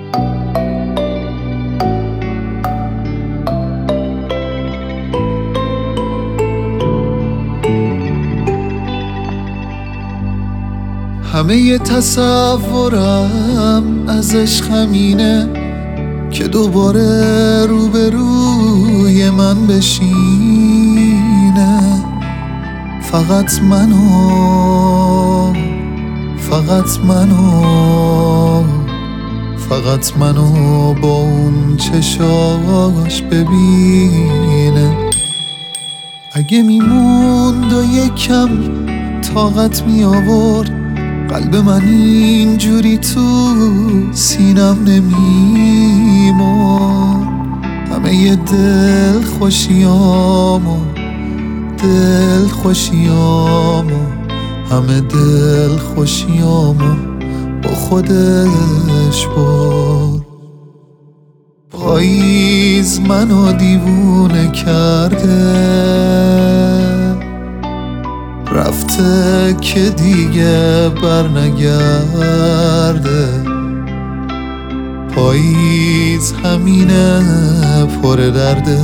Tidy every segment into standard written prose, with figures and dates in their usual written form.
همه ی تصورم از عشق همینه که دوباره روبروی من بشینه. فقط منو با اون چشاش ببینه. اگه میموند و یکم طاقت می آورد، قلب من اینجوری تو سینم نمیمون. همه ی همه دلخوشیامو با خودش برد. پاییز منو دیوونه کرده، رفته که دیگه برنگرده. پاییز همینه پر درده.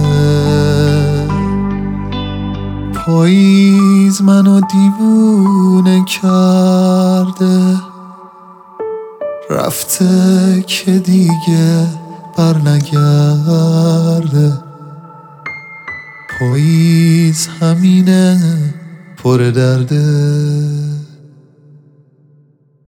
پاییز منو دیوونه کرده، رفته که دیگه برنگرده. پاییز همینه پر درده.